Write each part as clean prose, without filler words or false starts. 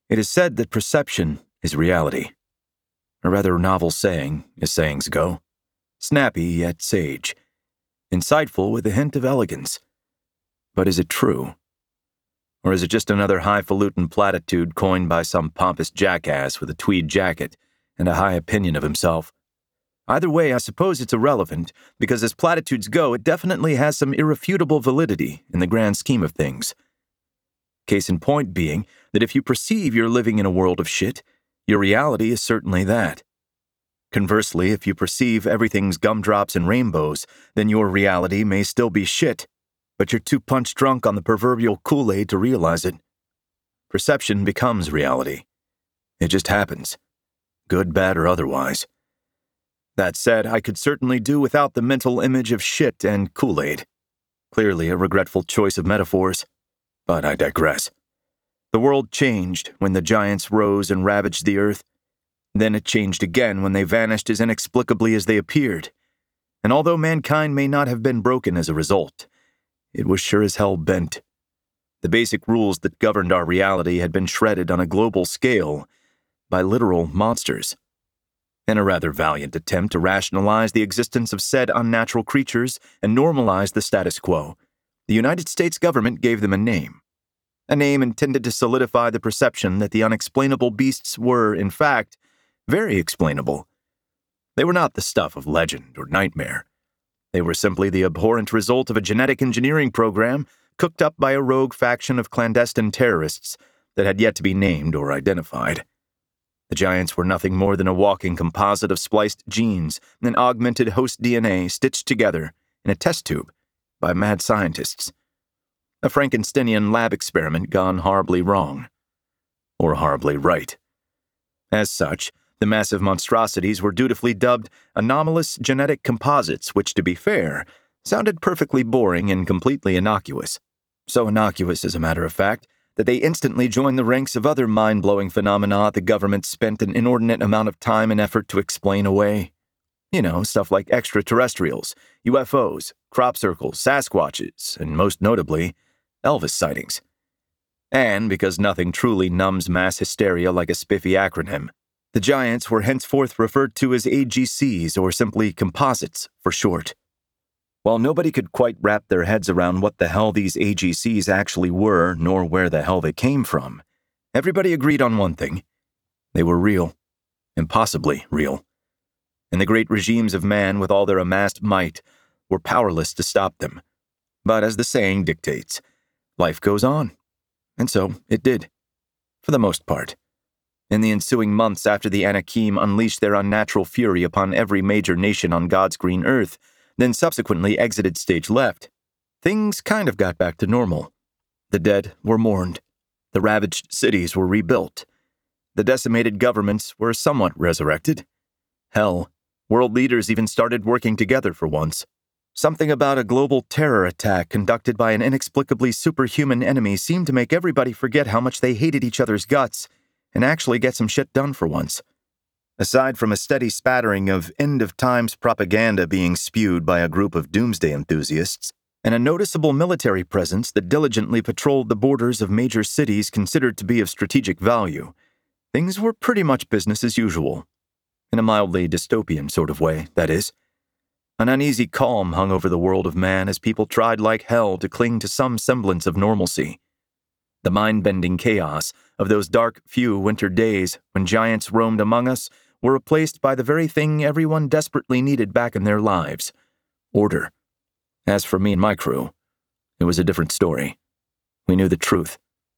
It is said that perception is reality. A rather novel saying, as sayings go. Snappy yet sage. Insightful with a hint of elegance. But is it true? Or is it just another highfalutin platitude coined by some pompous jackass with a tweed jacket and a high opinion of himself? Either way, I suppose it's irrelevant, because as platitudes go, it definitely has some irrefutable validity in the grand scheme of things. Case in point being that if you perceive you're living in a world of shit, your reality is certainly that. Conversely, if you perceive everything's gumdrops and rainbows, then your reality may still be shit, but you're too punch-drunk on the proverbial Kool-Aid to realize it. Perception becomes reality. It just happens, good, bad, or otherwise. That said, I could certainly do without the mental image of shit and Kool-Aid. Clearly a regretful choice of metaphors, but I digress. The world changed when the giants rose and ravaged the earth. Then it changed again when they vanished as inexplicably as they appeared. And although mankind may not have been broken as a result, it was sure as hell bent. The basic rules that governed our reality had been shredded on a global scale by literal monsters. In a rather valiant attempt to rationalize the existence of said unnatural creatures and normalize the status quo, the United States government gave them a name intended to solidify the perception that the unexplainable beasts were, in fact, very explainable. They were not the stuff of legend or nightmare. They were simply the abhorrent result of a genetic engineering program cooked up by a rogue faction of clandestine terrorists that had yet to be named or identified. The giants were nothing more than a walking composite of spliced genes and augmented host DNA stitched together in a test tube by mad scientists. A Frankensteinian lab experiment gone horribly wrong. Or horribly right. As such, the massive monstrosities were dutifully dubbed anomalous genetic composites, which, to be fair, sounded perfectly boring and completely innocuous. So innocuous, as a matter of fact, that they instantly joined the ranks of other mind-blowing phenomena the government spent an inordinate amount of time and effort to explain away. You know, stuff like extraterrestrials, UFOs, crop circles, Sasquatches, and most notably, Elvis sightings. And because nothing truly numbs mass hysteria like a spiffy acronym, the giants were henceforth referred to as AGCs, or simply composites for short. While nobody could quite wrap their heads around what the hell these AGCs actually were, nor where the hell they came from, everybody agreed on one thing. They were real. Impossibly real. And the great regimes of man, with all their amassed might, were powerless to stop them. But as the saying dictates, life goes on. And so it did. For the most part. In the ensuing months after the Anakim unleashed their unnatural fury upon every major nation on God's green earth, then subsequently exited stage left, things kind of got back to normal. The dead were mourned. The ravaged cities were rebuilt. The decimated governments were somewhat resurrected. Hell, world leaders even started working together for once. Something about a global terror attack conducted by an inexplicably superhuman enemy seemed to make everybody forget how much they hated each other's guts and actually get some shit done for once. Aside from a steady spattering of end-of-times propaganda being spewed by a group of doomsday enthusiasts, and a noticeable military presence that diligently patrolled the borders of major cities considered to be of strategic value, things were pretty much business as usual. In a mildly dystopian sort of way, that is. An uneasy calm hung over the world of man as people tried like hell to cling to some semblance of normalcy. The mind-bending chaos of those dark few winter days when giants roamed among us were replaced by the very thing everyone desperately needed back in their lives: order. As for me and my crew, it was a different story. We knew the truth.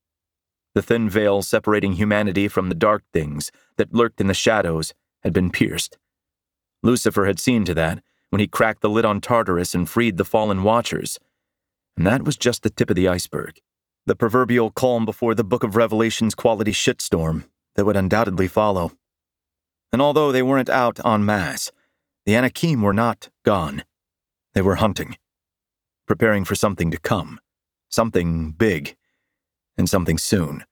The thin veil separating humanity from the dark things that lurked in the shadows had been pierced. Lucifer had seen to that when he cracked the lid on Tartarus and freed the fallen Watchers. And that was just the tip of the iceberg. The proverbial calm before the Book of Revelation's quality shitstorm that would undoubtedly follow. And although they weren't out en masse, the Anakim were not gone. They were hunting, preparing for something to come, something big, and something soon.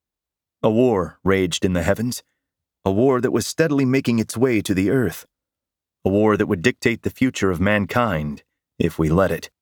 A war raged in the heavens, a war that was steadily making its way to the earth, a war that would dictate the future of mankind if we let it.